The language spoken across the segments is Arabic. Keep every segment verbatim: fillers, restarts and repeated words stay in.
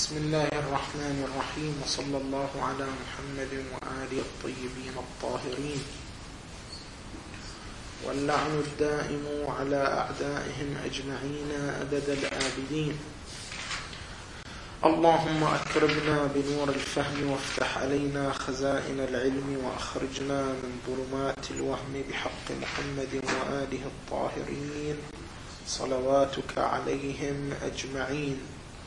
بسم الله الرحمن الرحيم، وصلى الله على محمد وآله الطيبين الطاهرين، واللعن الدائم على أعدائهم أجمعين أبد الآبدين. اللهم أكرمنا بنور الفهم وافتح علينا خزائن العلم وأخرجنا من ظلمات الوهم بحق محمد وآله الطاهرين صلواتك عليهم أجمعين.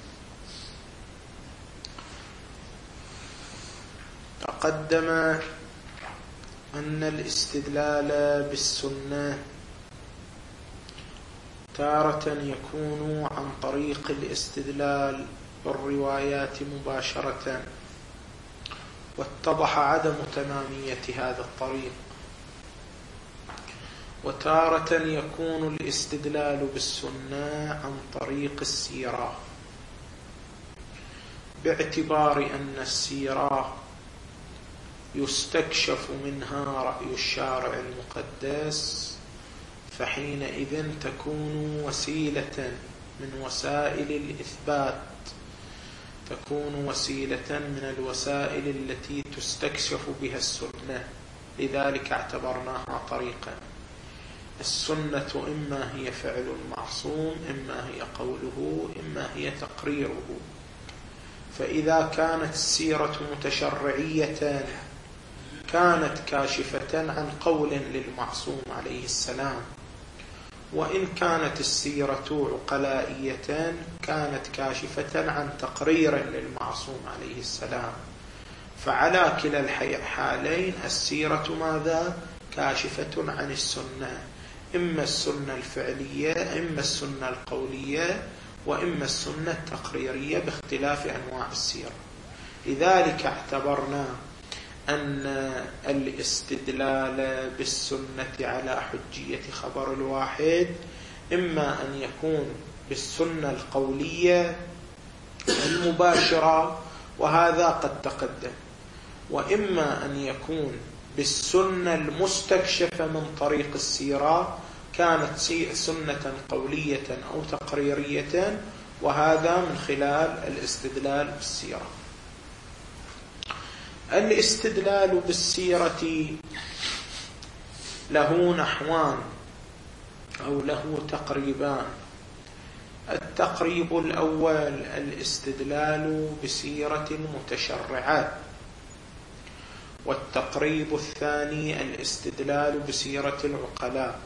تقدم أن الاستدلال بالسنة تارة يكون عن طريق الاستدلال بالروايات مباشرة، واتضح عدم تمامية هذا الطريق. وتارة يكون الاستدلال بالسنة عن طريق السيرة، باعتبار أن السيرة يستكشف منها رأي الشارع المقدس، فحينئذ تكون وسيلة من وسائل الإثبات، تكون وسيلة من الوسائل التي تستكشف بها السنة. لذلك اعتبرناها طريقا. السنة إما هي فعل المعصوم، إما هي قوله، إما هي تقريره. فإذا كانت السيرة متشرعية كانت كاشفة عن قول للمعصوم عليه السلام، وإن كانت السيرة عقلائية كانت كاشفة عن تقرير للمعصوم عليه السلام. فعلى كلا الحالين السيرة ماذا؟ كاشفة عن السنة، إما السنة الفعلية، إما السنة القولية، وإما السنة التقريرية باختلاف أنواع السيرة. لذلك اعتبرنا أن الاستدلال بالسنة على حجية خبر الواحد إما أن يكون بالسنة القولية المباشرة، وهذا قد تقدم، وإما أن يكون بالسنة المستكشفة من طريق السيرة، كانت سنة قولية أو تقريرية، وهذا من خلال الاستدلال بالسيرة. الاستدلال بالسيرة له نحوان أو له تقريبان. التقريب الأول الاستدلال بسيرة متشرعة، والتقريب الثاني الاستدلال بسيرة العقلاء.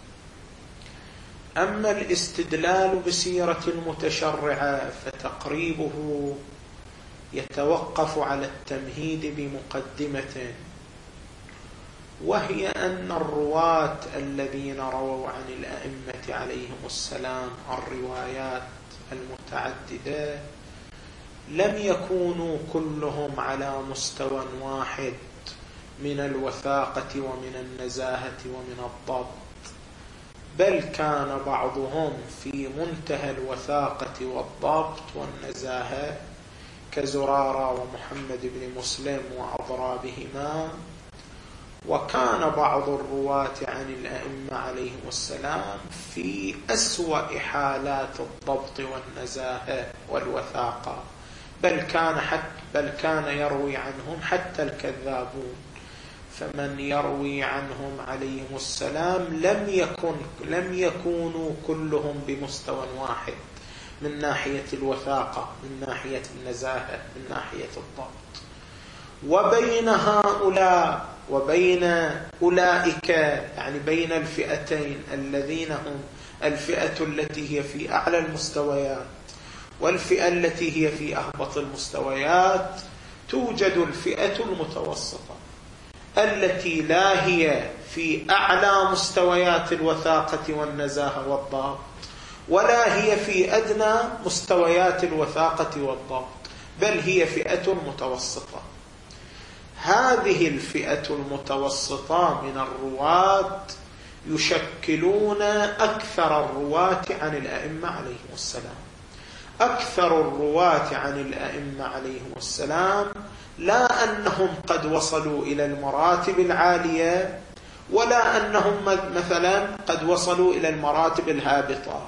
أما الاستدلال بسيرة المتشرعة فتقريبه يتوقف على التمهيد بمقدمة، وهي أن الرواة الذين رووا عن الأئمة عليهم السلام الروايات المتعددة لم يكونوا كلهم على مستوى واحد من الوثاقة ومن النزاهة ومن الضبط، بل كان بعضهم في منتهى الوثاقة والضبط والنزاهة كزرارة ومحمد بن مسلم وأضرابهما، وكان بعض الرواة عن الأئمة عليهم السلام في أسوأ حالات الضبط والنزاهة والوثاقة، بل كان حتى بل كان يروي عنهم حتى الكذابون. فمن يروي عنهم عليهم السلام لم يكن لم يكونوا كلهم بمستوى واحد من ناحية الوثاقة، من ناحية النزاهة، من ناحية الضبط. وبين هؤلاء وبين أولئك، يعني بين الفئتين الذين هم الفئة التي هي في أعلى المستويات والفئة التي هي في أهبط المستويات، توجد الفئة المتوسطة التي لا هي في أعلى مستويات الوثاقة والنزاهة والضبط، ولا هي في أدنى مستويات الوثاقة والضبط، بل هي فئة متوسطة. هذه الفئة المتوسطة من الرواة يشكلون أكثر الرواة عن الأئمة عليهم السلام. أكثر الرواة عن الأئمة عليهم السلام لا أنهم قد وصلوا إلى المراتب العالية، ولا أنهم مثلا قد وصلوا إلى المراتب الهابطة،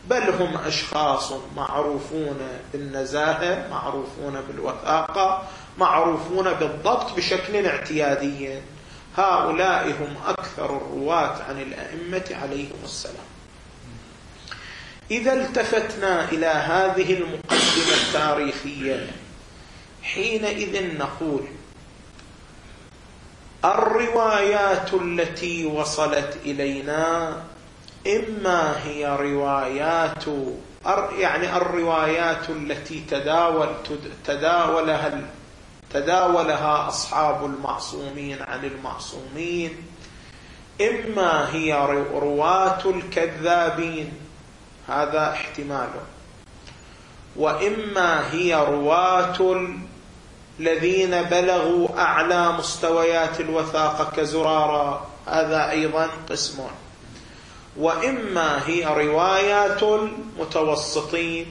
بل هم أشخاص معروفون بالنزاهة، معروفون بالوثاقة، معروفون بالضبط بشكل اعتيادي. هؤلاء هم أكثر الرواة عن الأئمة عليهم السلام. إذا التفتنا إلى هذه المقدمة التاريخية حينئذ نقول الروايات التي وصلت إلينا إما هي روايات يعني الروايات التي تداول تداولها تداولها أصحاب المعصومين عن المعصومين، إما هي رواة الكذابين، هذا احتمال، وإما هي رواة الذين بلغوا أعلى مستويات الوثاقة كزرارة، هذا أيضا قسم، وإما هي روايات المتوسطين،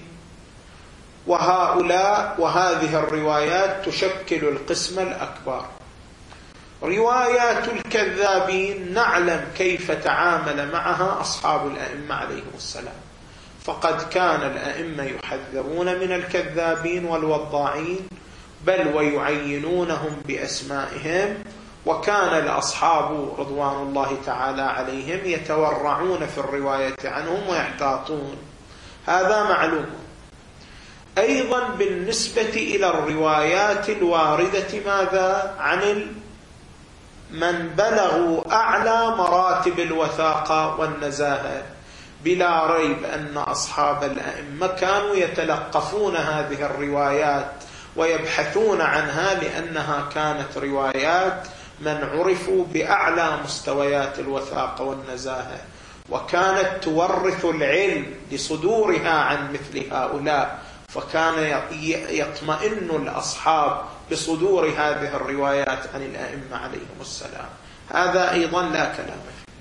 وهؤلاء وهذه الروايات تشكل القسم الأكبر. روايات الكذابين نعلم كيف تعامل معها أصحاب الأئمة عليهم السلام، فقد كان الأئمة يحذرون من الكذابين والوضاعين، بل ويعينونهم بأسمائهم، وكان الأصحاب رضوان الله تعالى عليهم يتورعون في الرواية عنهم ويحتاطون، هذا معلوم. أيضا بالنسبة إلى الروايات الواردة ماذا عن من بلغوا أعلى مراتب الوثاقة والنزاهة، بلا ريب أن أصحاب الأئمة كانوا يتلقفون هذه الروايات ويبحثون عنها، لأنها كانت روايات من عرفوا بأعلى مستويات الوثاقة والنزاهة، وكانت تورث العلم لصدورها عن مثل هؤلاء، فكان يطمئن الأصحاب بصدور هذه الروايات عن الأئمة عليهم السلام. هذا أيضا لا كلام فيه.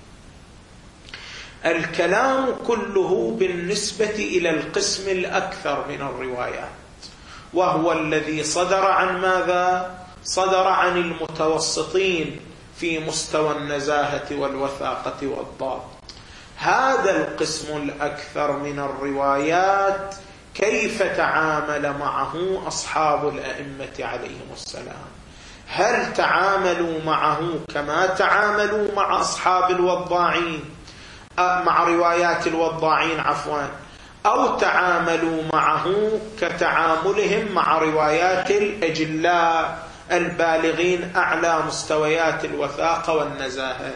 الكلام كله بالنسبة إلى القسم الأكثر من الروايات، وهو الذي صدر عن ماذا؟ صدر عن المتوسطين في مستوى النزاهة والوثاقة والضبط. هذا القسم الأكثر من الروايات كيف تعامل معه أصحاب الأئمة عليهم السلام؟ هل تعاملوا معه كما تعاملوا مع أصحاب الوضاعين، مع روايات الوضاعين عفوا، أو تعاملوا معه كتعاملهم مع روايات الأجلاء البالغين أعلى مستويات الوثاقة والنزاهة؟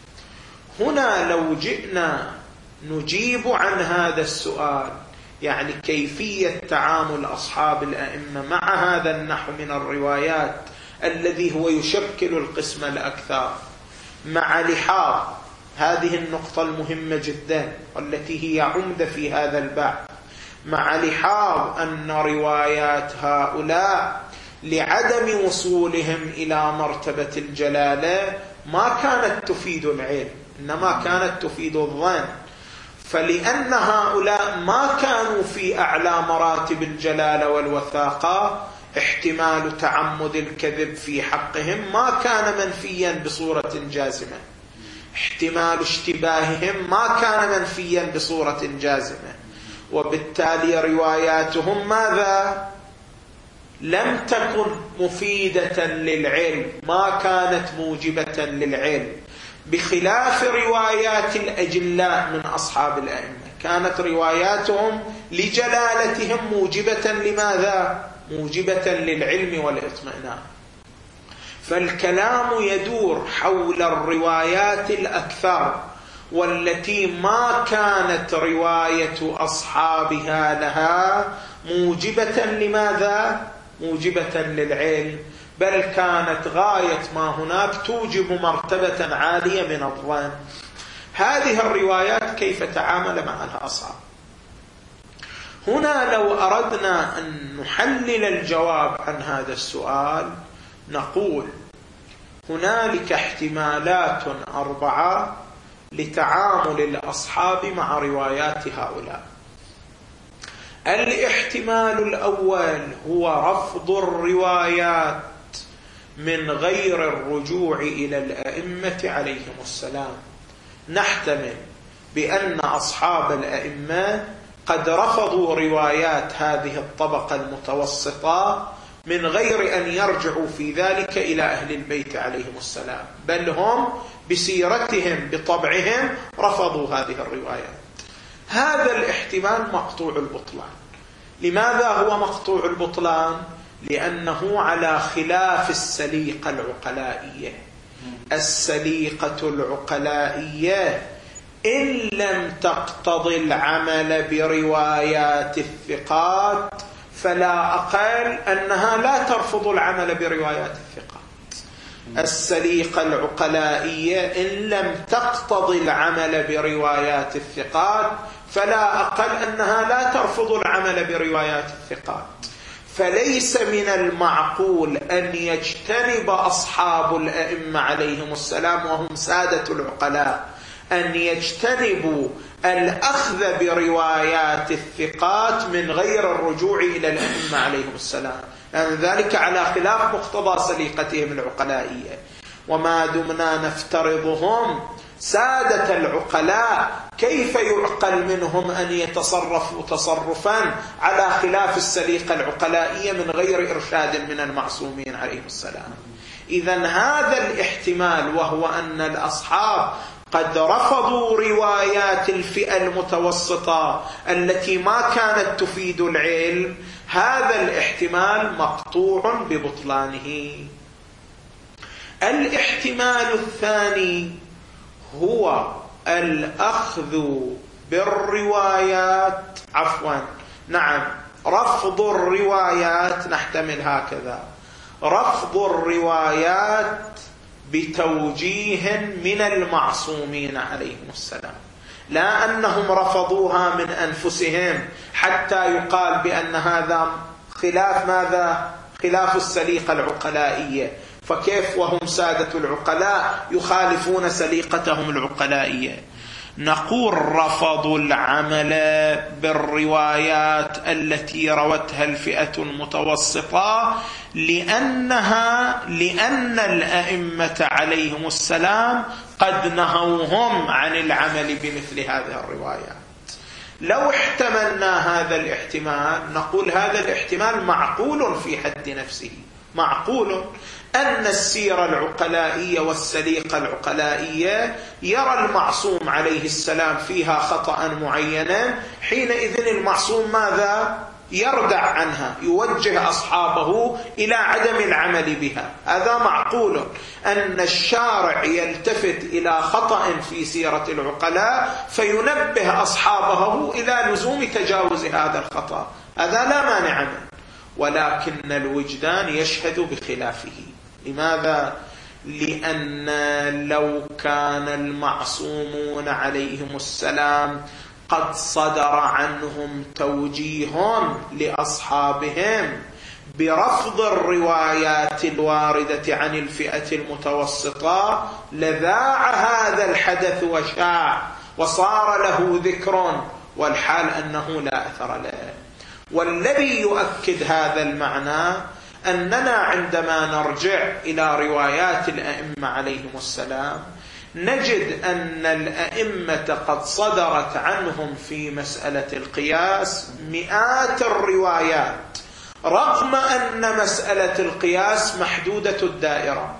هنا لو جئنا نجيب عن هذا السؤال، يعني كيفية تعامل أصحاب الأئمة مع هذا النحو من الروايات الذي هو يشكل القسم الأكثر، مع لحاظ هذه النقطة المهمة جدا والتي هي عمدة في هذا البحث، مع لحاظ أن روايات هؤلاء لعدم وصولهم إلى مرتبة الجلالة ما كانت تفيد العلم، إنما كانت تفيد الظن، فلأن هؤلاء ما كانوا في أعلى مراتب الجلالة والوثاقة، احتمال تعمد الكذب في حقهم ما كان منفيا بصورة جازمة، احتمال اشتباههم ما كان منفيا بصورة جازمة، وبالتالي رواياتهم ماذا؟ لم تكن مفيدة للعلم، ما كانت موجبة للعلم، بخلاف روايات الأجلاء من أصحاب الأئمة، كانت رواياتهم لجلالتهم موجبة لماذا؟ موجبة للعلم والاطمئنان. فالكلام يدور حول الروايات الأكثر، والتي ما كانت رواية أصحابها لها موجبة لماذا؟ موجبة للعلم، بل كانت غاية ما هناك توجب مرتبة عالية من الظن. هذه الروايات كيف تعامل معها الأصحاب؟ هنا لو أردنا أن نحلل الجواب عن هذا السؤال نقول هنالك احتمالات أربعة لتعامل الأصحاب مع روايات هؤلاء. الاحتمال الأول هو رفض الروايات من غير الرجوع إلى الأئمة عليهم السلام. نحتمل بأن أصحاب الأئمة قد رفضوا روايات هذه الطبقة المتوسطة من غير أن يرجعوا في ذلك إلى أهل البيت عليهم السلام، بل هم بسيرتهم بطبعهم رفضوا هذه الروايات. هذا الاحتمال مقطوع البطلان. لماذا هو مقطوع البطلان؟ لأنه على خلاف السليقة العقلائية. السليقة العقلائية إن لم تقتضي العمل بروايات الثقات فلا أقل أنها لا ترفض العمل بروايات الثقات. السليقة العقلائية إن لم تقتضي العمل بروايات الثقات فلا أقل أنها لا ترفض العمل بروايات الثقات. فليس من المعقول أن يجتنب أصحاب الأئمة عليهم السلام وهم سادة العقلاء أن يجتنبوا الأخذ بروايات الثقات من غير الرجوع إلى الأئمة عليهم السلام، لأن ذلك على خلاف مقتضى سليقتهم العقلائية. وما دمنا نفترضهم سادة العقلاء كيف يعقل منهم أن يتصرفوا تصرفا على خلاف السليقة العقلائية من غير إرشاد من المعصومين عليهم السلام؟ إذن هذا الاحتمال، وهو أن الأصحاب قد رفضوا روايات الفئة المتوسطة التي ما كانت تفيد العلم، هذا الاحتمال مقطوع ببطلانه. الاحتمال الثاني هو الأخذ بالروايات عفوا نعم رفض الروايات، نحتمل هكذا: رفض الروايات بتوجيه من المعصومين عليهم السلام، لا أنهم رفضوها من أنفسهم حتى يقال بأن هذا خلاف ماذا؟ خلاف السليقة العقلائية. فكيف وهم سادة العقلاء يخالفون سليقتهم العقلائية؟ نقول رفضوا العمل بالروايات التي روتها الفئة المتوسطة لأنها لأن الأئمة عليهم السلام قد نهوهم عن العمل بمثل هذه الروايات. لو احتملنا هذا الاحتمال نقول هذا الاحتمال معقول في حد نفسه. معقول أن السيرة العقلائية والسليقة العقلائية يرى المعصوم عليه السلام فيها خطأ معينا، حينئذ المعصوم ماذا؟ يردع عنها، يوجه أصحابه إلى عدم العمل بها. هذا معقول. أن الشارع يلتفت إلى خطأ في سيرة العقلاء فينبه أصحابه إلى لزوم تجاوز هذا الخطأ، هذا لا مانع منه. ولكن الوجدان يشهد بخلافه. لماذا؟ لأن لو كان المعصومون عليهم السلام قد صدر عنهم توجيه لأصحابهم برفض الروايات الواردة عن الفئة المتوسطة لذاع هذا الحدث وشاع وصار له ذكر، والحال أنه لا أثر له. والذي يؤكد هذا المعنى أننا عندما نرجع إلى روايات الأئمة عليهم السلام نجد أن الأئمة قد صدرت عنهم في مسألة القياس مئات الروايات، رغم أن مسألة القياس محدودة الدائرة.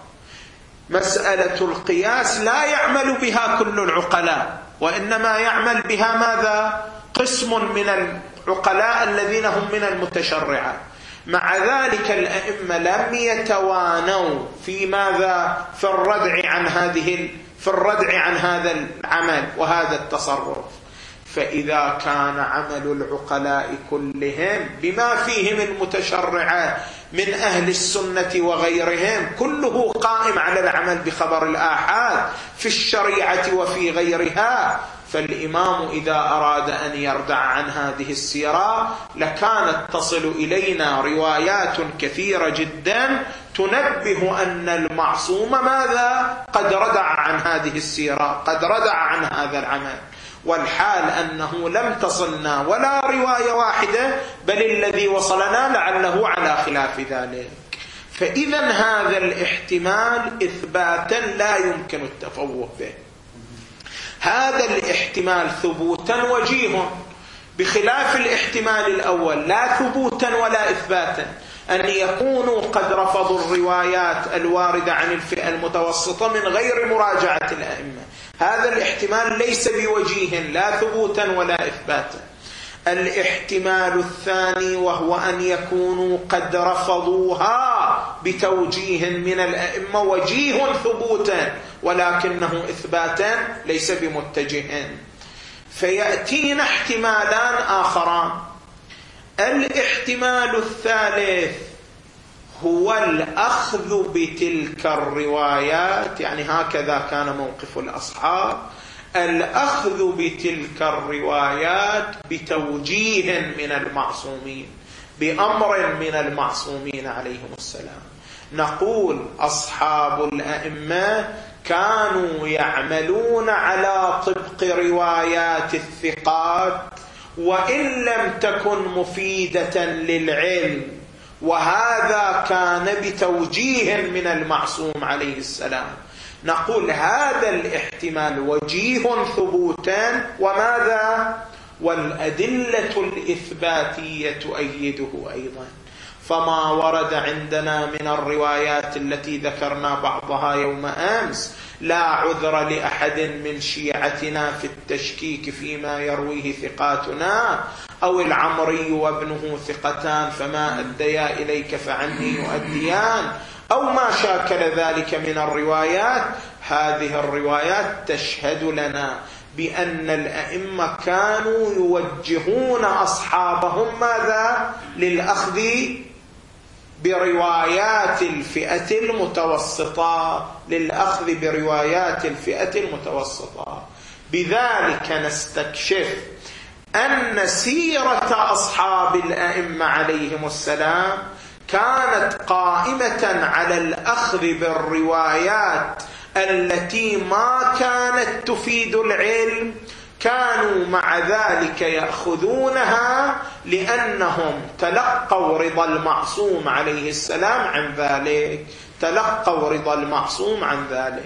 مسألة القياس لا يعمل بها كل العقلاء، وإنما يعمل بها ماذا؟ قسم من العقلاء الذين هم من المتشرعة. مع ذلك الأئمة لم يتوانوا في ماذا؟ في الردع عن هذه في الردع عن هذا العمل وهذا التصرف. فإذا كان عمل العقلاء كلهم بما فيهم المتشرعة من أهل السنة وغيرهم كله قائم على العمل بخبر الآحاد في الشريعة وفي غيرها، فالإمام إذا أراد أن يردع عن هذه السيرة لكانت تصل إلينا روايات كثيرة جدا تنبه أن المعصوم ماذا؟ قد ردع عن هذه السيرة، قد ردع عن هذا العمل، والحال أنه لم تصلنا ولا رواية واحدة، بل الذي وصلنا لعله على خلاف ذلك. فإذا هذا الاحتمال إثباتا لا يمكن التفوه به. هذا الاحتمال ثبوتا وجيه، بخلاف الاحتمال الأول لا ثبوتا ولا إثباتا، أن يكونوا قد رفضوا الروايات الواردة عن الفئة المتوسطة من غير مراجعة الأئمة، هذا الاحتمال ليس بوجيه لا ثبوتا ولا إثباتا. الاحتمال الثاني وهو أن يكونوا قد رفضوها بتوجيه من الأئمة وجيه ثبوتا ولكنه إثباتا ليس بمتجه. فيأتينا احتمالان آخران. الاحتمال الثالث هو الأخذ بتلك الروايات، يعني هكذا كان موقف الأصحاب، الأخذ بتلك الروايات بتوجيه من المعصومين، بأمر من المعصومين عليهم السلام. نقول أصحاب الأئمة كانوا يعملون على طبق روايات الثقات وإن لم تكن مفيدة للعلم، وهذا كان بتوجيه من المعصوم عليه السلام. نقول هذا الاحتمال وجيه ثبوتا، وماذا؟ والأدلة الإثباتية تؤيده أيضا. فما ورد عندنا من الروايات التي ذكرنا بعضها يوم أمس لا عذر لأحد من شيعتنا في التشكيك فيما يرويه ثقاتنا، أو العمري وابنه ثقتان فما أديا إليك فعني يؤديان، أو ما شاكل ذلك من الروايات. هذه الروايات تشهد لنا بأن الأئمة كانوا يوجهون أصحابهم ماذا؟ للأخذ بروايات الفئة المتوسطة، للأخذ بروايات الفئة المتوسطة. بذلك نستكشف أن سيرة أصحاب الأئمة عليهم السلام كانت قائمة على الأخذ بالروايات التي ما كانت تفيد العلم، كانوا مع ذلك يأخذونها لأنهم تلقوا رضا المعصوم عليه السلام عن ذلك، تلقوا رضا المعصوم عن ذلك.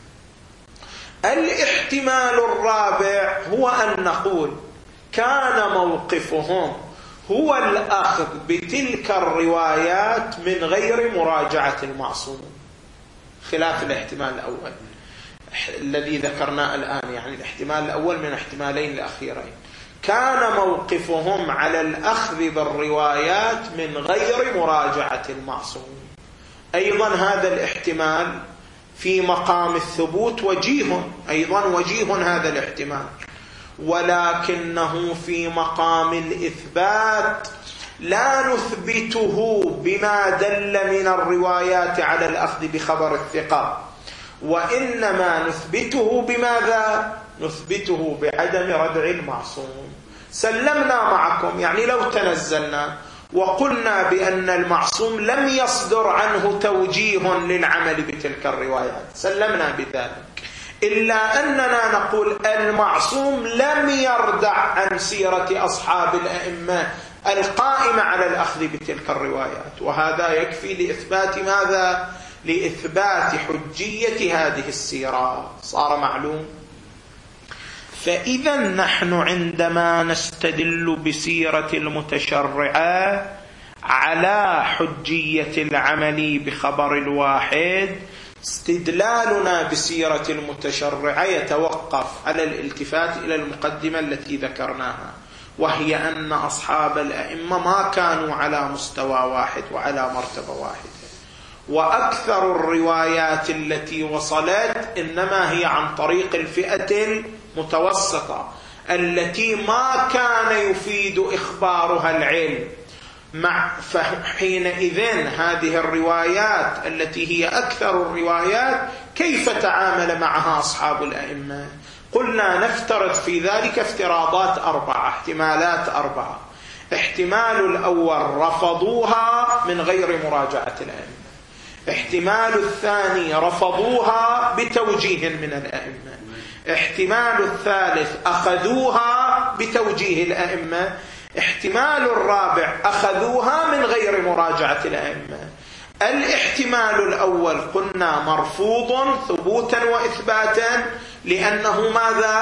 الاحتمال الرابع هو أن نقول كان موقفهم هو الأخذ بتلك الروايات من غير مراجعة المعصوم، خلاف الاحتمال الأول الذي ذكرناه الآن. يعني الاحتمال الأول من احتمالين الأخيرين كان موقفهم على الأخذ بالروايات من غير مراجعة المعصوم. أيضا هذا الاحتمال في مقام الثبوت وجيه، أيضا وجيه هذا الاحتمال، ولكنه في مقام الإثبات لا نثبته بما دل من الروايات على الأخذ بخبر الثقة، وإنما نثبته بماذا؟ نثبته بعدم ردع المعصوم. سلمنا معكم، يعني لو تنزلنا وقلنا بأن المعصوم لم يصدر عنه توجيه للعمل بتلك الروايات، سلمنا بذلك، إلا أننا نقول المعصوم لم يردع عن سيرة أصحاب الأئمة القائمة على الأخذ بتلك الروايات، وهذا يكفي لإثبات ماذا؟ لإثبات حجية هذه السيرة. صار معلوم؟ فإذا نحن عندما نستدل بسيرة المتشرعة على حجية العمل بخبر الواحد، استدلالنا بسيرة المتشرعة يتوقف على الالتفات إلى المقدمة التي ذكرناها، وهي أن أصحاب الأئمة ما كانوا على مستوى واحد وعلى مرتبة واحدة، وأكثر الروايات التي وصلت إنما هي عن طريق الفئة المتوسطة التي ما كان يفيد إخبارها العلم. مع فحينئذ هذه الروايات التي هي أكثر الروايات كيف تعامل معها أصحاب الأئمة؟ قلنا نفترض في ذلك افتراضات أربعة، احتمالات أربعة. احتمال الأول رفضوها من غير مراجعة الأئمة، احتمال الثاني رفضوها بتوجيه من الأئمة، احتمال الثالث أخذوها بتوجيه الأئمة، احتمال الرابع أخذوها من غير مراجعة الأئمة. الاحتمال الأول قلنا مرفوض ثبوتا وإثباتا، لأنه ماذا؟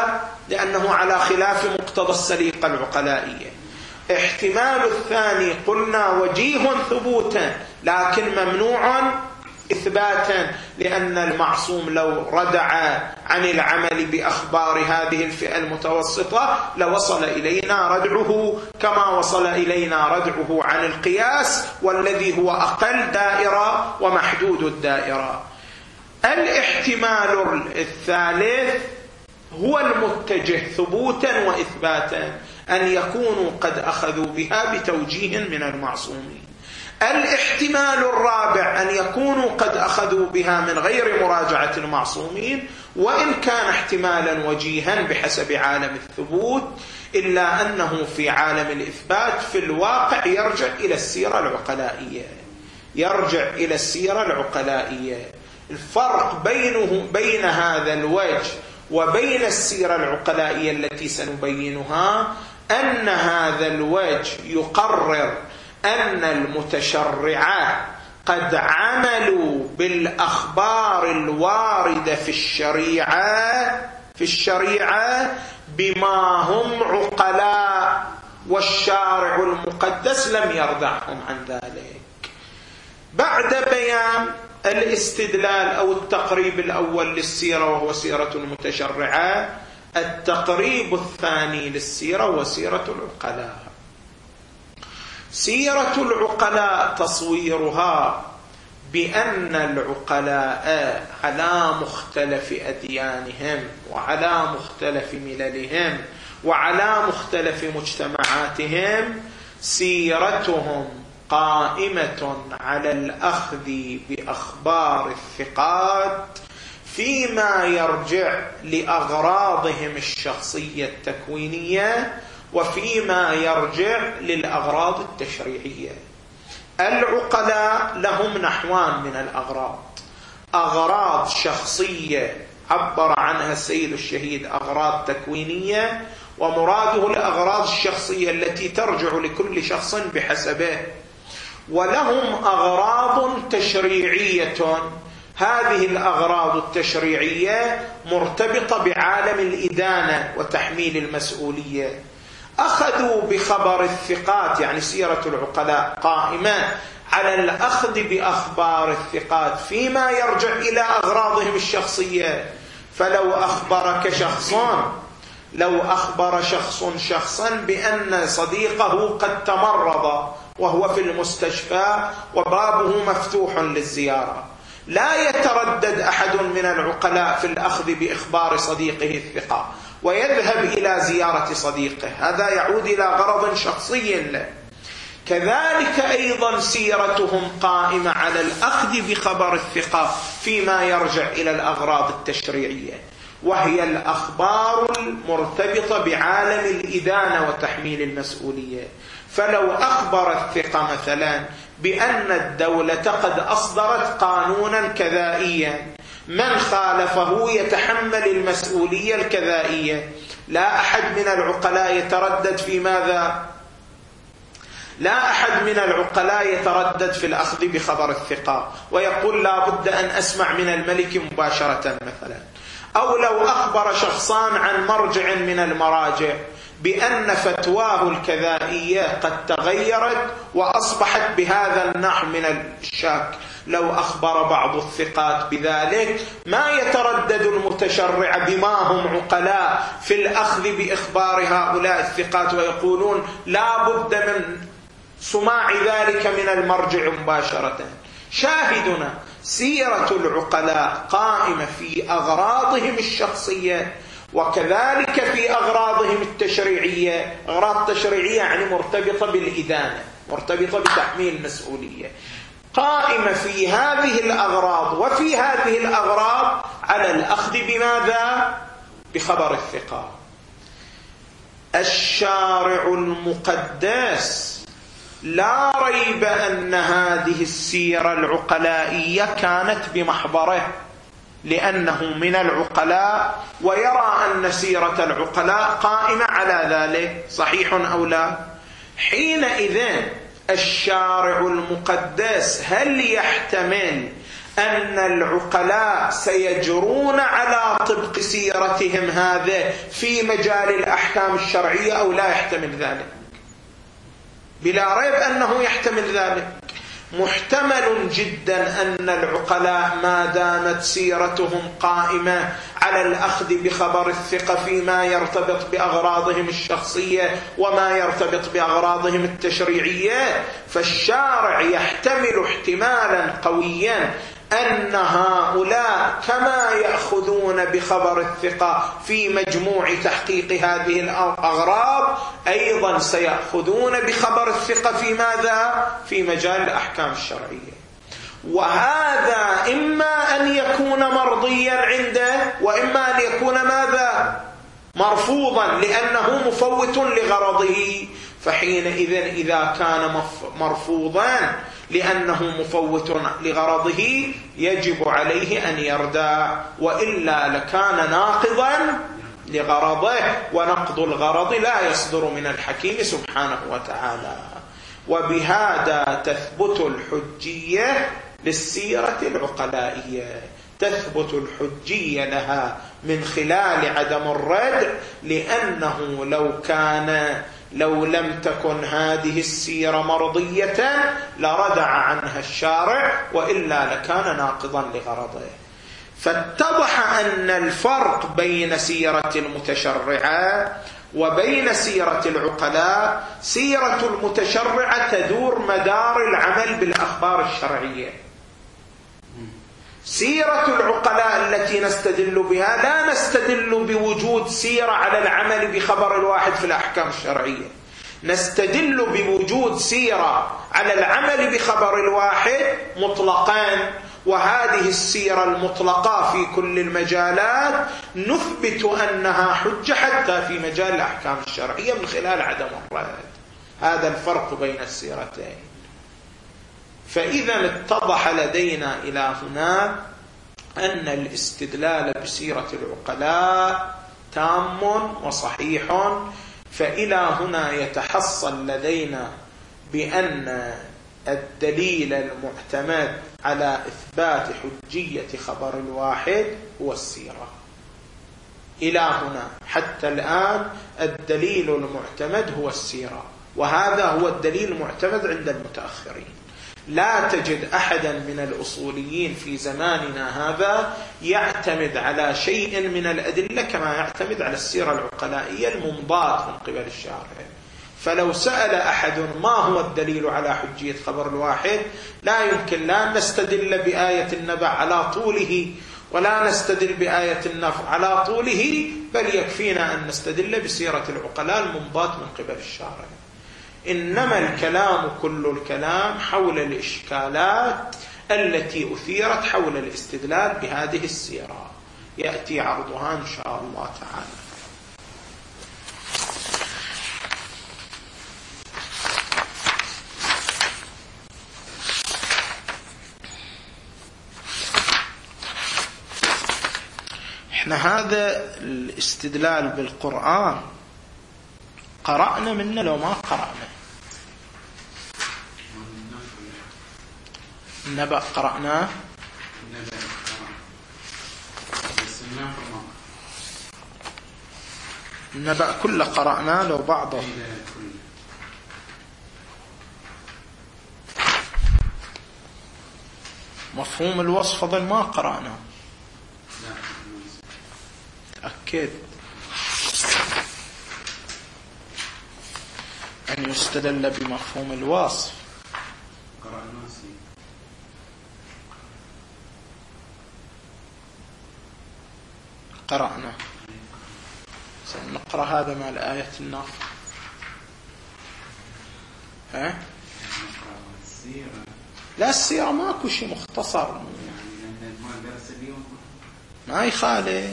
لأنه على خلاف مقتضى السليقة العقلائية. احتمال الثاني قلنا وجيه ثبوتا لكن ممنوع إثباتا، لأن المعصوم لو ردع عن العمل بأخبار هذه الفئة المتوسطة لوصل إلينا ردعه كما وصل إلينا ردعه عن القياس والذي هو أقل دائرة ومحدود الدائرة. الاحتمال الثالث هو المتجه ثبوتا وإثباتا، أن يكونوا قد أخذوا بها بتوجيه من المعصومين. الاحتمال الرابع أن يكونوا قد أخذوا بها من غير مراجعة المعصومين، وإن كان احتمالا وجيها بحسب عالم الثبوت، إلا أنه في عالم الإثبات في الواقع يرجع إلى السيرة العقلائية يرجع إلى السيرة العقلائية. الفرق بينه بين هذا الوجه وبين السيرة العقلائية التي سنبينها أن هذا الوجه يقرر أن المتشرعة قد عملوا بالأخبار الواردة في الشريعة في الشريعة بما هم عقلاء، والشارع المقدس لم يردعهم عن ذلك. بعد بيان الاستدلال أو التقريب الأول للسيرة وهو سيرة المتشرعة، التقريب الثاني للسيرة وسيرة العقلاء. سيرة العقلاء تصويرها بأن العقلاء على مختلف أديانهم وعلى مختلف مللهم وعلى مختلف مجتمعاتهم سيرتهم قائمة على الأخذ بأخبار الثقات فيما يرجع لأغراضهم الشخصية التكوينية وفيما يرجع للأغراض التشريعية. العقلاء لهم نحوان من الأغراض: أغراض شخصية عبر عنها السيد الشهيد أغراض تكوينية، ومراده الأغراض الشخصية التي ترجع لكل شخص بحسبه. ولهم أغراض تشريعية، هذه الأغراض التشريعية مرتبطة بعالم الإدانة وتحميل المسؤولية. أخذوا بخبر الثقات، يعني سيرة العقلاء قائمة على الأخذ بأخبار الثقات فيما يرجع إلى أغراضهم الشخصية. فلو أخبرك شخصان لو أخبر شخص شخصا بأن صديقه قد تمرض وهو في المستشفى وبابه مفتوح للزيارة، لا يتردد أحد من العقلاء في الأخذ بإخبار صديقه الثقة ويذهب إلى زيارة صديقه، هذا يعود إلى غرض شخصي له. كذلك أيضا سيرتهم قائمة على الأخذ بخبر الثقة فيما يرجع إلى الأغراض التشريعية، وهي الأخبار المرتبطة بعالم الإدانة وتحميل المسؤولية. فلو أخبر الثقة مثلا بأن الدولة قد أصدرت قانونا كذائيا، من خالفه يتحمل المسؤولية الكذائية، لا أحد من العقلاء يتردد في ماذا؟ لا أحد من العقلاء يتردد في الأخذ بخبر الثقة ويقول لا بد أن أسمع من الملك مباشرة مثلا. أو لو أخبر شخصان عن مرجع من المراجع بأن فتواه الكذائية قد تغيرت وأصبحت بهذا النحو من الشك، لو أخبر بعض الثقات بذلك ما يتردد المتشرع بما هم عقلاء في الأخذ بإخبار هؤلاء الثقات ويقولون لا بد من سماع ذلك من المرجع مباشرة. شاهدنا سيرة العقلاء قائمة في أغراضهم الشخصية وكذلك في أغراضهم التشريعية. أغراض تشريعية يعني مرتبطة بالإدانة، مرتبطة بتحميل المسؤولية، قائمة في هذه الأغراض وفي هذه الأغراض على الأخذ بماذا؟ بخبر الثقة. الشارع المقدس لا ريب أن هذه السيرة العقلائية كانت بمحضره، لأنه من العقلاء ويرى أن سيرة العقلاء قائمة على ذلك، صحيح أو لا؟ حينئذ الشارع المقدس هل يحتمل أن العقلاء سيجرون على طبق سيرتهم هذا في مجال الأحكام الشرعية أو لا يحتمل ذلك؟ بلا ريب أنه يحتمل ذلك. محتمل جدا أن العقلاء ما دامت سيرتهم قائمة على الأخذ بخبر الثقة فيما يرتبط بأغراضهم الشخصية وما يرتبط بأغراضهم التشريعية، فالشارع يحتمل احتمالا قويا أن هؤلاء كما يأخذون بخبر الثقة في مجموع تحقيق هذه الأغراض أيضا سيأخذون بخبر الثقة في ماذا؟ في مجال الأحكام الشرعية. وهذا إما أن يكون مرضيا عنده وإما أن يكون ماذا؟ مرفوضا، لأنه مفوت لغرضه. فحينئذ إذا كان مرفوضا لأنه مفوت لغرضه يجب عليه أن يردع، وإلا لكان ناقضا لغرضه، ونقض الغرض لا يصدر من الحكيم سبحانه وتعالى. وبهذا تثبت الحجية للسيرة العقلائية، تثبت الحجية لها من خلال عدم الرد، لأنه لو كان لو لم تكن هذه السيرة مرضية لردع عنها الشارع، وإلا لكان ناقضا لغرضه. فاتضح أن الفرق بين سيرة المتشرعة وبين سيرة العقلاء، سيرة المتشرعة تدور مدار العمل بالأخبار الشرعية. سيرة العقلاء التي نستدل بها لا نستدل بوجود سيرة على العمل بخبر الواحد في الأحكام الشرعية، نستدل بوجود سيرة على العمل بخبر الواحد مطلقان. وهذه السيرة المطلقة في كل المجالات نثبت أنها حجة حتى في مجال الأحكام الشرعية من خلال عدم الرد. هذا الفرق بين السيرتين. فإذا اتضح لدينا إلى هنا أن الاستدلال بسيرة العقلاء تام وصحيح. فإلى هنا يتحصل لدينا بأن الدليل المعتمد على إثبات حجية خبر الواحد هو السيرة. إلى هنا حتى الآن الدليل المعتمد هو السيرة، وهذا هو الدليل المعتمد عند المتأخرين. لا تجد أحدا من الأصوليين في زماننا هذا يعتمد على شيء من الأدلة كما يعتمد على السيرة العقلائية الممضاة من قبل الشارع. فلو سأل أحد ما هو الدليل على حجية خبر الواحد، لا يمكن لا نستدل بآية النبأ على طوله ولا نستدل بآية النفر على طوله، بل يكفينا أن نستدل بسيرة العقلاء الممضاة من قبل الشارع. إنما الكلام كل الكلام حول الإشكالات التي أثيرت حول الاستدلال بهذه السيرة، يأتي عرضها إن شاء الله تعالى. احنا هذا الاستدلال بالقرآن قرأنا منه لو ما قرأنا. النبأ قرأناه، النبأ كله قرأناه لو بعضه. مفهوم الوصف فضل ما قرأناه. تأكد أن يستدل بمفهوم الوصف. قرأنا، سنقرأ هذا مع الآية النافع. ها؟ لا السيرة ماكو شيء مختصر، ما يخالف.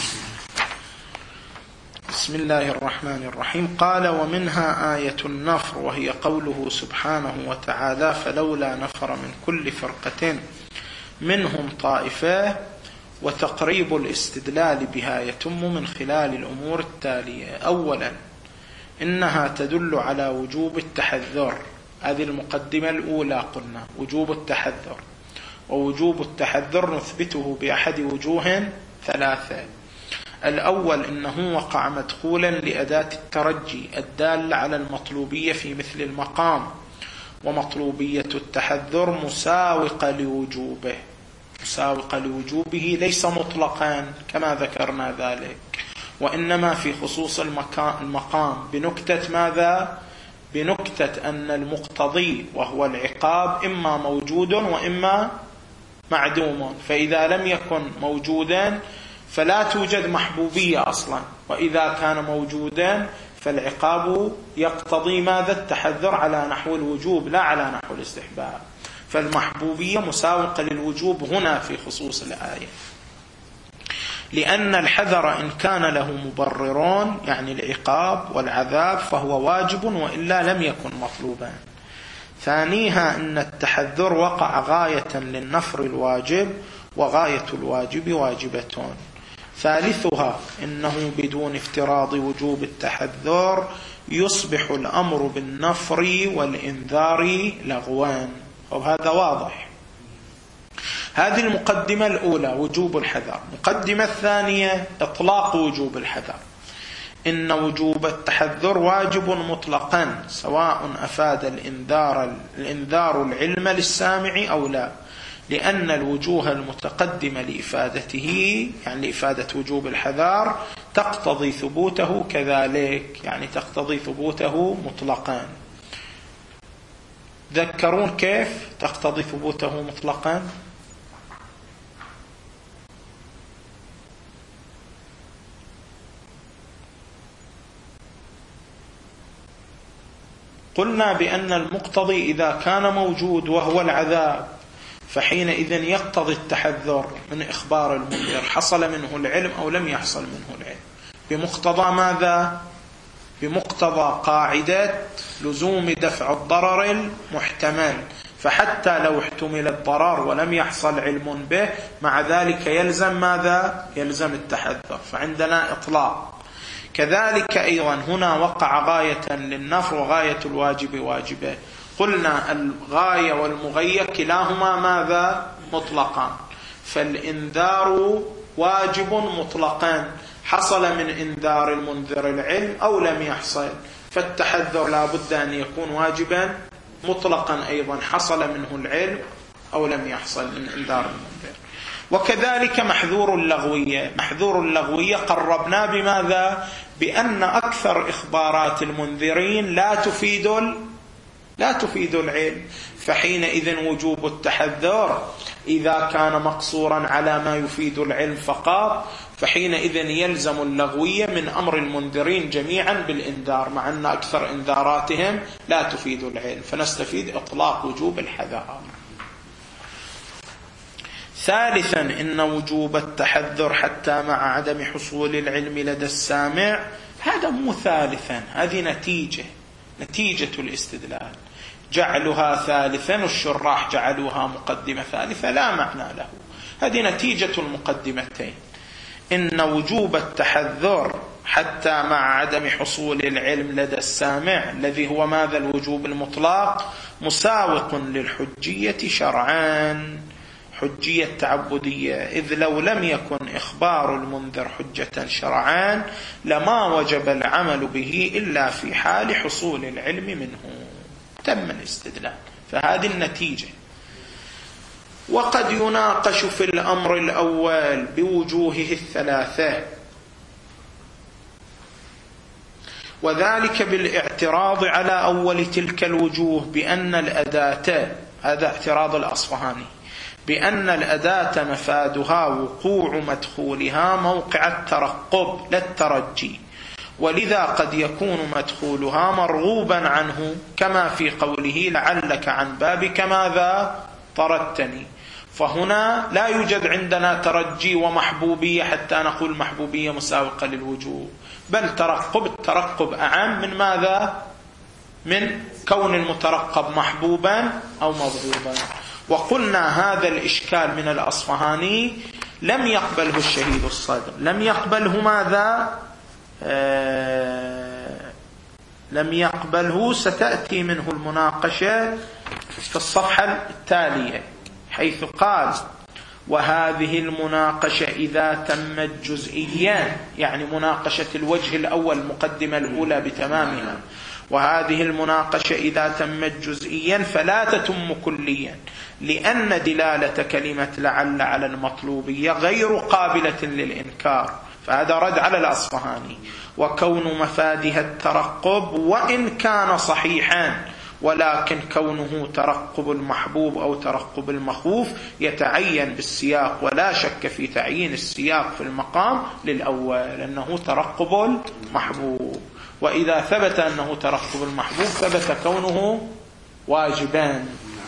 بسم الله الرحمن الرحيم. قال: ومنها آية النفر، وهي قوله سبحانه وتعالى: فلولا نفر من كل فرقة منهم طائفة. وتقريب الاستدلال بها يتم من خلال الأمور التالية: أولا، إنها تدل على وجوب التحذر. هذه المقدمة الأولى، قلنا وجوب التحذر. ووجوب التحذر نثبته بأحد وجوه ثلاثة. الأول أنه وقع مدخولا لأداة الترجي الدالة على المطلوبية في مثل المقام، ومطلوبية التحذر مساوقة لوجوبه، مساوقة لوجوبه ليس مطلقا كما ذكرنا ذلك، وإنما في خصوص المقام بنكتة ماذا؟ بنكتة أن المقتضي وهو العقاب إما موجود وإما معدوم، فإذا لم يكن موجودا فلا توجد محبوبية أصلا، وإذا كان موجودا فالعقاب يقتضي ماذا؟ التحذر على نحو الوجوب لا على نحو الاستحباب، فالمحبوبية مساوقة للوجوب هنا في خصوص الآية، لأن الحذر إن كان له مبررون يعني العقاب والعذاب فهو واجب وإلا لم يكن مطلوبا. ثانيها أن التحذر وقع غاية للنفر الواجب، وغاية الواجب واجبة. ثالثها أنه بدون افتراض وجوب التحذر يصبح الأمر بالنفر والإنذار لغوان، وهذا واضح. هذه المقدمة الأولى وجوب الحذر. المقدمة الثانية إطلاق وجوب الحذر، إن وجوب التحذر واجب مطلقا سواء أفاد الإنذار, الإنذار العلم للسامع أو لا، لأن الوجوه المتقدمة لإفادته يعني لإفادة وجوب الحذر تقتضي ثبوته كذلك، يعني تقتضي ثبوته مطلقا. ذكرون كيف تقتضي ثبوته مطلقا؟ قلنا بأن المقتضي إذا كان موجود وهو العذاب فحينئذ يقتضي التحذر من إخبار المنذر حصل منه العلم أو لم يحصل منه العلم، بمقتضى ماذا؟ بمقتضى قاعدة لزوم دفع الضرر المحتمل، فحتى لو احتمل الضرر ولم يحصل علم به مع ذلك يلزم ماذا؟ يلزم التحذر، فعندنا إطلاق. كذلك أيضا هنا وقع غاية للنفر وغاية الواجب واجبة. قلنا الغاية والمغية كلاهما ماذا؟ مطلقان، فالإنذار واجب مطلقا حصل من إنذار المنذر العلم أو لم يحصل، فالتحذر لا بد أن يكون واجبا مطلقا أيضا حصل منه العلم أو لم يحصل من إنذار المنذر. وكذلك محذور اللغوية، محذور اللغوية قربنا بماذا؟ بأن أكثر إخبارات المنذرين لا تفيد لا تفيد العلم، فحينئذ وجوب التحذر إذا كان مقصورا على ما يفيد العلم فقط فحينئذ يلزم اللغوية من أمر المنذرين جميعا بالإنذار، مع أن أكثر إنذاراتهم لا تفيد العلم، فنستفيد إطلاق وجوب الحذر. ثالثا إن وجوب التحذر حتى مع عدم حصول العلم لدى السامع، هذا مو ثالثا، هذه نتيجة نتيجة الاستدلال، جعلها ثالثا والشراح جعلوها مقدمة ثالثة لا معنى له، هذه نتيجة المقدمتين. إن وجوب التحذر حتى مع عدم حصول العلم لدى السامع الذي هو ماذا؟ الوجوب المطلق، مساوق للحجية شرعان، حجية تعبدية، إذ لو لم يكن إخبار المنذر حجة شرعان لما وجب العمل به إلا في حال حصول العلم منه. تم الاستدلال، فهذه النتيجة. وقد يناقش في الأمر الأول بوجوهه الثلاثة، وذلك بالاعتراض على أول تلك الوجوه بأن الأداة، هذا اعتراض الأصفهاني، بأن الأداة مفادها وقوع مدخولها موقع الترقب لا الترجي، ولذا قد يكون مدخولها مرغوبا عنه كما في قوله لعلك عن بابك ماذا طردتني، فهنا لا يوجد عندنا ترجي ومحبوبية حتى نقول محبوبية مساوقة للوجوب، بل ترقب، الترقب أعم من ماذا؟ من كون المترقب محبوبا أو مبغوبا. وقلنا هذا الإشكال من الأصفهاني لم يقبله الشهيد الصدر، لم يقبله ماذا؟ آه لم يقبله، ستأتي منه المناقشة في الصفحة التالية حيث قال: وهذه المناقشة إذا تمت جزئيا، يعني مناقشة الوجه الأول المقدمة الأولى بتمامها، وهذه المناقشة إذا تمت جزئيا فلا تتم كليا، لأن دلالة كلمة لعل على المطلوبية غير قابلة للإنكار، فهذا رد على الأصفهاني. وكون مفادها الترقب وإن كان صحيحا، ولكن كونه ترقب المحبوب أو ترقب المخوف يتعين بالسياق، ولا شك في تعيين السياق في المقام للأول أنه ترقب المحبوب. وإذا ثبت أنه ترقب المحبوب ثبت كونه واجبا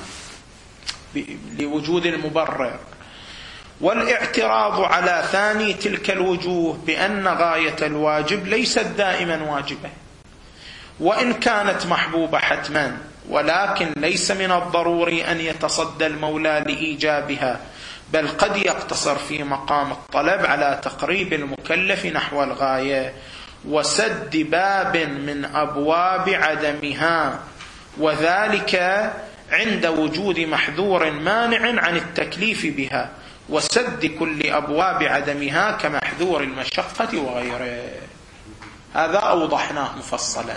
لوجود المبرر. والاعتراض على ثاني تلك الوجوه بأن غاية الواجب ليست دائما واجبة، وإن كانت محبوبة حتما، ولكن ليس من الضروري أن يتصدى المولى لإيجابها، بل قد يقتصر في مقام الطلب على تقريب المكلف نحو الغاية وسد باب من أبواب عدمها، وذلك عند وجود محذور مانع عن التكليف بها، وسد كل أبواب عدمها كمحذور المشقة وغيره. هذا أوضحناه مفصلا.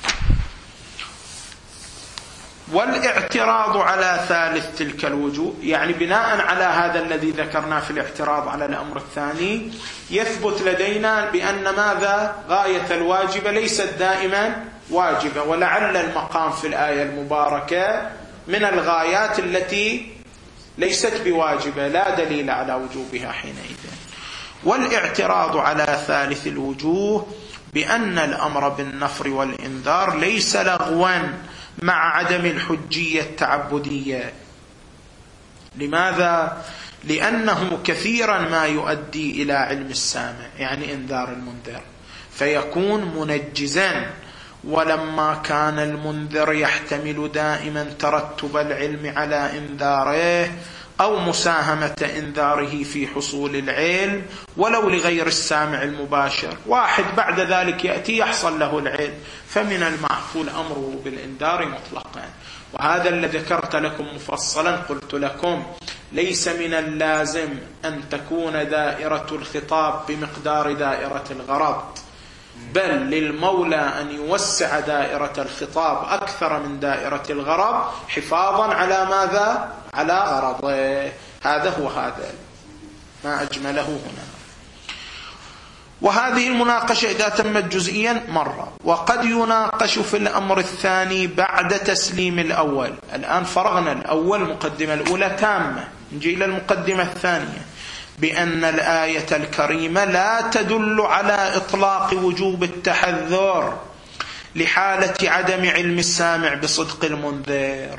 والاعتراض على ثالث تلك الوجوه، يعني بناء على هذا الذي ذكرناه في الاعتراض على الأمر الثاني، يثبت لدينا بأن ماذا؟ غاية الواجبة ليست دائما واجبة، ولعل المقام في الآية المباركة من الغايات التي ليست بواجبة، لا دليل على وجوبها حينئذ. والاعتراض على ثالث الوجوه بأن الأمر بالنفر والإنذار ليس لغوا مع عدم الحجية التعبدية. لماذا؟ لأنه كثيرا ما يؤدي إلى علم السامع، يعني إنذار المنذر، فيكون منجزا. ولما كان المنذر يحتمل دائما ترتب العلم على إنذاره أو مساهمة إنذاره في حصول العلم ولو لغير السامع المباشر، واحد بعد ذلك يأتي يحصل له العلم، فمن المعقول أمره بالإنذار مطلقا. وهذا الذي ذكرت لكم مفصلا، قلت لكم ليس من اللازم أن تكون دائرة الخطاب بمقدار دائرة الغرض، بل للمولى أن يوسع دائرة الخطاب أكثر من دائرة الغرض حفاظا على ماذا؟ على غرضه. هذا هو هذا ما أجمله هنا. وهذه المناقشة إذا تمت جزئيا مرة، وقد يناقش في الأمر الثاني بعد تسليم الأول. الآن فرغنا الأول، مقدمة الأولى تامة، نجي إلى المقدمة الثانية، بأن الآية الكريمة لا تدل على إطلاق وجوب التحذر لحالة عدم علم السامع بصدق المنذر،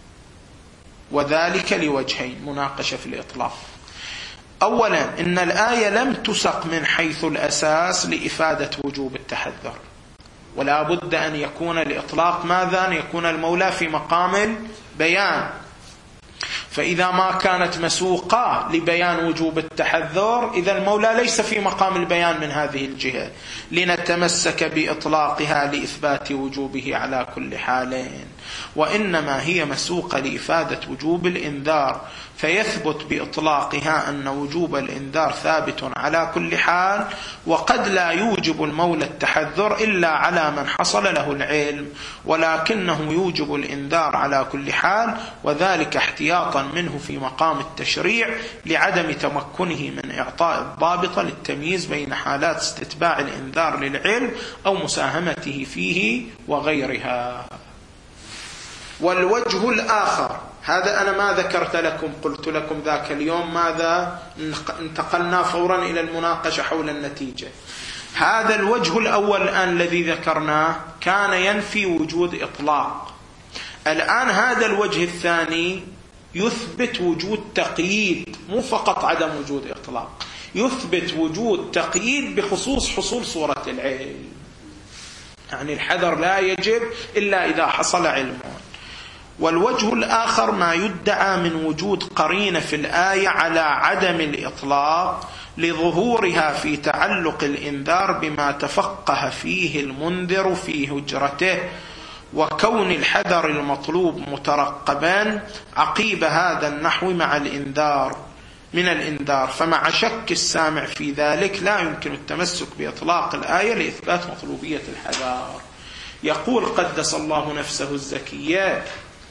وذلك لوجهين مناقشة في الإطلاق. أولا، إن الآية لم تسق من حيث الأساس لإفادة وجوب التحذر، ولا بد أن يكون الإطلاق ماذا؟ أن يكون المولى في مقام البيان. فإذا ما كانت مسوقة لبيان وجوب التحذر، إذا المولى ليس في مقام البيان من هذه الجهة، لنتمسك بإطلاقها لإثبات وجوبه على كل حال، وإنما هي مسوقة لإفادة وجوب الإنذار، فيثبت بإطلاقها أن وجوب الإنذار ثابت على كل حال، وقد لا يوجب المولى التحذر إلا على من حصل له العلم، ولكنه يوجب الإنذار على كل حال، وذلك احتياطا منه في مقام التشريع لعدم تمكنه من إعطاء الضابط للتمييز بين حالات استتباع الإنذار للعلم أو مساهمته فيه وغيرها. والوجه الآخر، هذا أنا ما ذكرت لكم، قلت لكم ذاك اليوم ماذا؟ انتقلنا فورا إلى المناقشة حول النتيجة. هذا الوجه الأول الآن الذي ذكرناه كان ينفي وجود إطلاق. الآن هذا الوجه الثاني يثبت وجود تقييد، مو فقط عدم وجود إطلاق، يثبت وجود تقييد بخصوص حصول صورة العلم، يعني الحذر لا يجب إلا إذا حصل علم. والوجه الآخر ما يدعى من وجود قرينة في الآية على عدم الإطلاق لظهورها في تعلق الإنذار بما تفقه فيه المنذر في هجرته، وكون الحذر المطلوب مترقبا عقيب هذا النحو مع الإنذار من الإنذار، فمع شك السامع في ذلك لا يمكن التمسك بإطلاق الآية لإثبات مطلوبية الحذر. يقول قدس الله نفسه الزكية: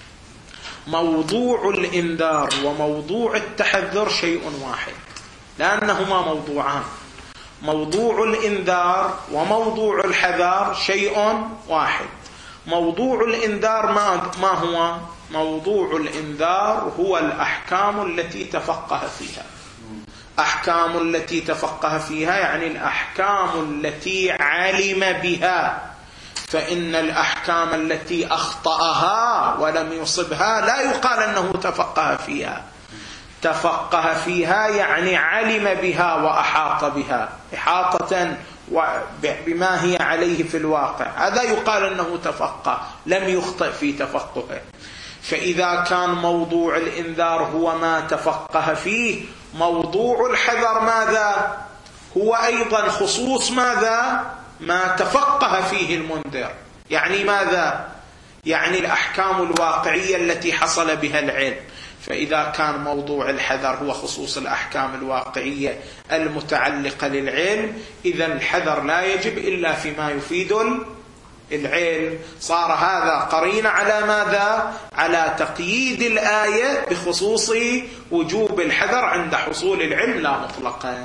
موضوع الإنذار وموضوع التحذر شيء واحد، لأنهما موضوعان. موضوع الإنذار وموضوع الحذر شيء واحد. موضوع الإنذار ما هو؟ موضوع الإنذار هو الأحكام التي تفقه فيها. أحكام التي تفقه فيها يعني الأحكام التي علم بها، فإن الأحكام التي أخطأها ولم يصبها لا يقال أنه تفقه فيها. تفقه فيها يعني علم بها وأحاط بها إحاطة بما هي عليه في الواقع، هذا يقال أنه تفقه، لم يخطئ في تفقهه. فإذا كان موضوع الإنذار هو ما تفقه فيه، موضوع الحذر ماذا؟ هو أيضا خصوص ماذا؟ ما تفقه فيه المنذر. يعني ماذا؟ يعني الأحكام الواقعية التي حصل بها العلم. فإذا كان موضوع الحذر هو خصوص الأحكام الواقعية المتعلقة للعلم، إذا الحذر لا يجب إلا فيما يفيد العلم. صار هذا قرين على ماذا؟ على تقييد الآية بخصوص وجوب الحذر عند حصول العلم لا مطلقا.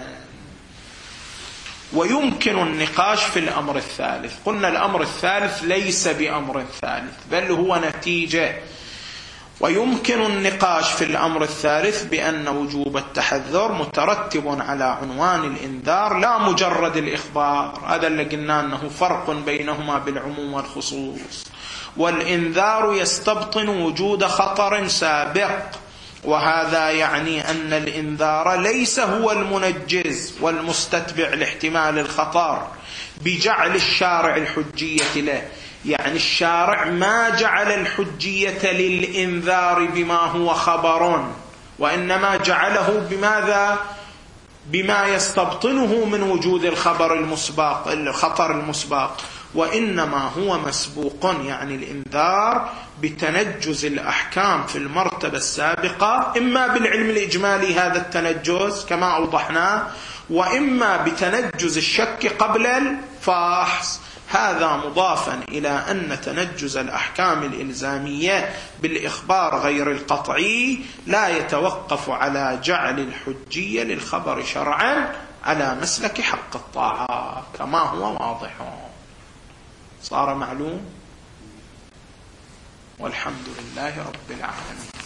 ويمكن النقاش في الأمر الثالث. قلنا الأمر الثالث ليس بأمر ثالث بل هو نتيجة. ويمكن النقاش في الأمر الثالث بأن وجوب التحذر مترتب على عنوان الإنذار لا مجرد الإخبار. هذا اللي قلنا أنه فرق بينهما بالعموم والخصوص. والإنذار يستبطن وجود خطر سابق، وهذا يعني أن الإنذار ليس هو المنجز والمستتبع لاحتمال الخطر بجعل الشارع الحجية له. يعني الشارع ما جعل الحجية للإنذار بما هو خبر، وإنما جعله بماذا؟ بما يستبطنه من وجود الخبر المسبق، الخطر المسبق، وإنما هو مسبوق يعني الإنذار بتنجز الأحكام في المرتبة السابقة، إما بالعلم الإجمالي هذا التنجز كما أوضحناه، وإما بتنجز الشك قبل الفحص. هذا مضافا إلى أن تنجز الأحكام الإلزامية بالإخبار غير القطعي لا يتوقف على جعل الحجية للخبر شرعا على مسلك حق الطاعة كما هو واضح. صار معلوم، والحمد لله رب العالمين.